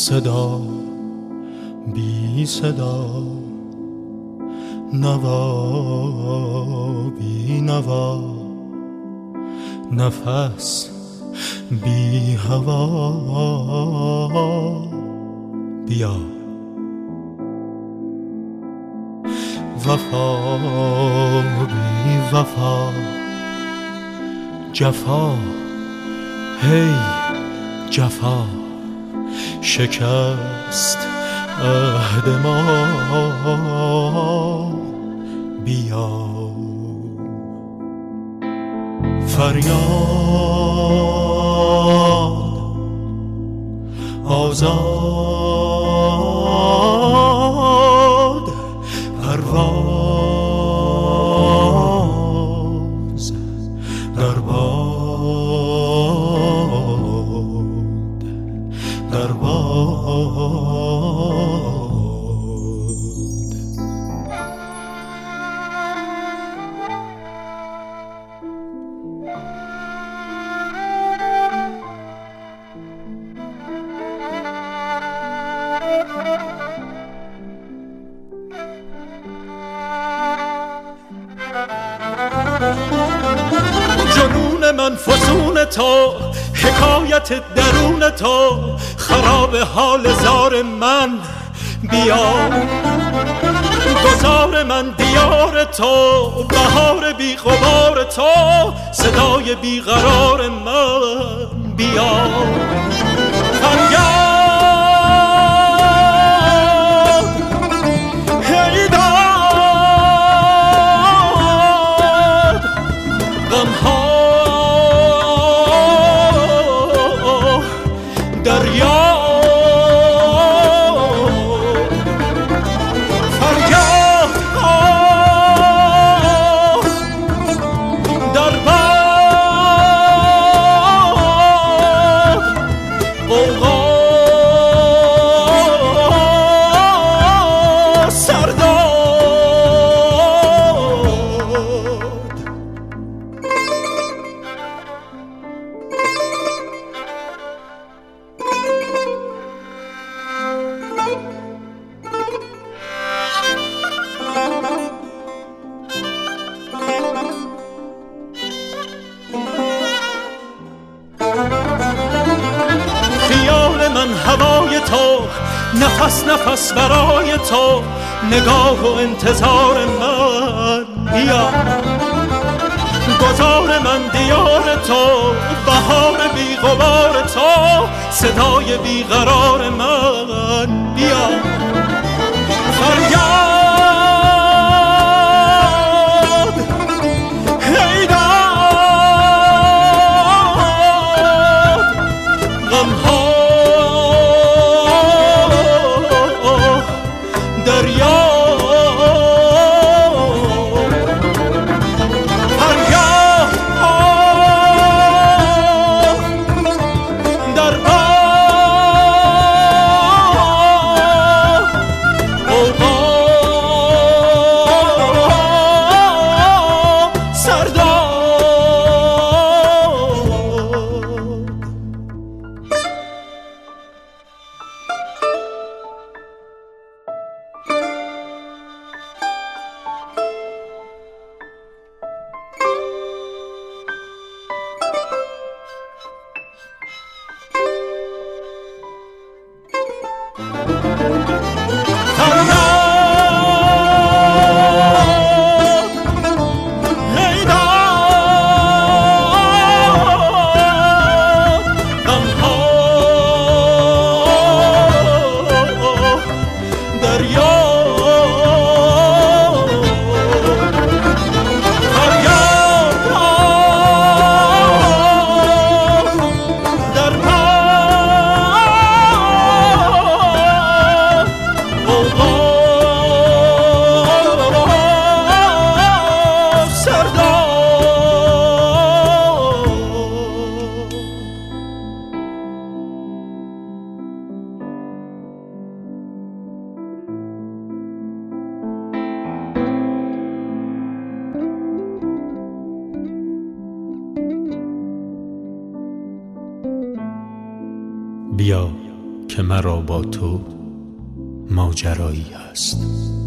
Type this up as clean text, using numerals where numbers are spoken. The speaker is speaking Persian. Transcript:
صدا بی صدا، نوا بی نوا، نفس بی هوا. بیا وفا بی وفا، جفا هی جفا، شکست عهد ما. بیا فریاد آزاد، پرواز در باد، در باد. جنون من فسون تو، حکایت درون تو، خراب حال زار من. بیا گذار من دیار تو، بهار بی غبار تو، صدای بی قرار من. بیا فریاد هی داد، غمها دریا. فریاد در باد، غوغا سرداد. خیال من هوای تو، نفس نفس برای تو، نگاه و انتظار من. بیا گذار من دیار تو، بهار بی غبار تو، صدای بی قرار من. بیا فریاد هی داد، غمها دریا. فریاد در باد، غوغا سرداد. که مرا با تو ماجرایی هست.